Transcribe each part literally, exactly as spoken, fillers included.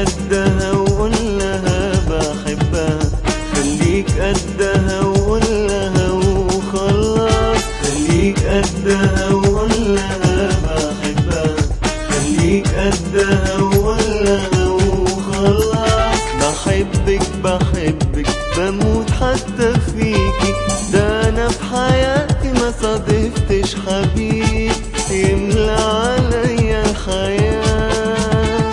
قدها وقول لها بحبها، خليك قدها وقول لها وخلاص. خليك قدها وقول لها بحبها، خليك قدها وقول لها وخلاص. بحبك بحبك بموت حتى فيكي، ده انا في حياتي ما صادفتش حبيب يملى عليا الحياة.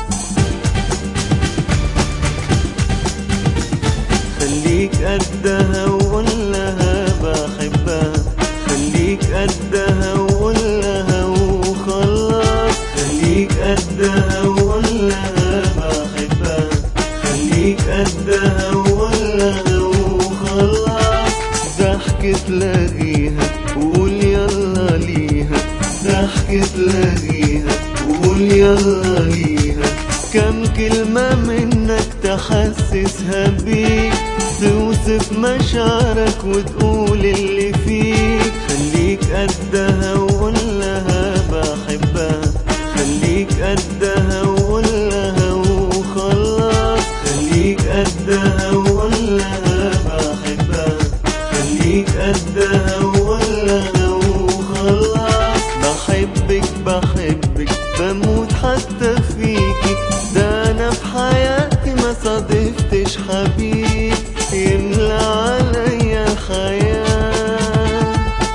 خليك قدها وقول لها بحبها، خليك قدها وقول لها وخلاص. خليك قدها وقول لها بحبها، خليك قدها وقول لها وخلاص. ضحكة تلاقيها وقول يلا ليها، ضحكة تلاقيها وقول يلا ليها. كم كلمة منك تحسسها بيك، توصف مشاعرك وتقول اللي فيك. خليك قدها وقول لها بحبها، خليك قدها وقول لها وخلاص. خليك قدها وقول لها بحبها، خليك قدها وقول لها وخلاص. بحبك بحبك بموت حتى فيكي، ده انا في حياتي ما صادفتش حبيب يملى عليا الحياة.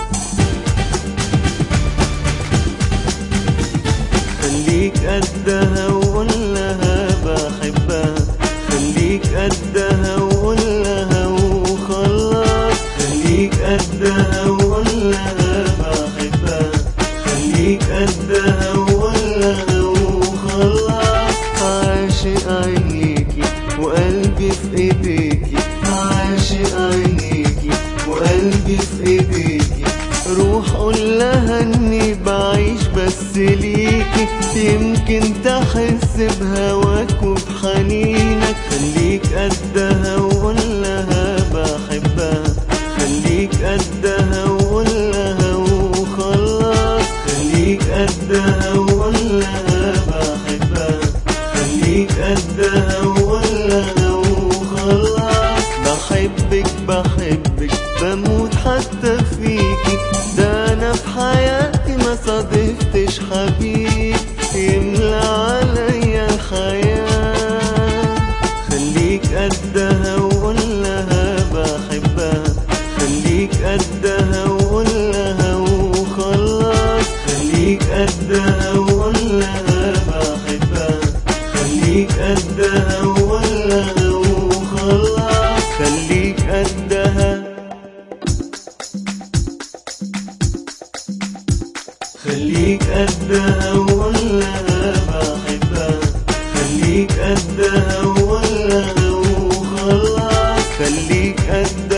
خليك قدها وقول لها بحبها، خليك قدها وقول لها وخلاص. خليك قدها وقول لها بحبها، خليك قدها وقول لها وخلاص. عاشق عينيكي وقلبي في ايديكي، عاشق عينيكي وقلبي في ايديكي. روح قول لها اني بعيش بس ليكي، يمكن تحس بهواك وبحنينك. خليك قدها وقول لها بحبها، خليك قدها وقول لها وخلاص. خليك قدها وقول لها بحبها، خليك قدها وقول لها وخلاص. بحبك بحبك بموت حتى فيكي، ده انا في حياتي ما صادفتش حبيب يملى عليا الحياة. خليك قدها وقول لها بحبها، خليك قدها وقول لها وخلاص. خليك قدها وقول لها بحبها، خليك قدها وقول لها وخلاص. خليك قدها، خليك قدها وقول لها بحبها، خليك قدها وقول لها وخلاص. خليك قدها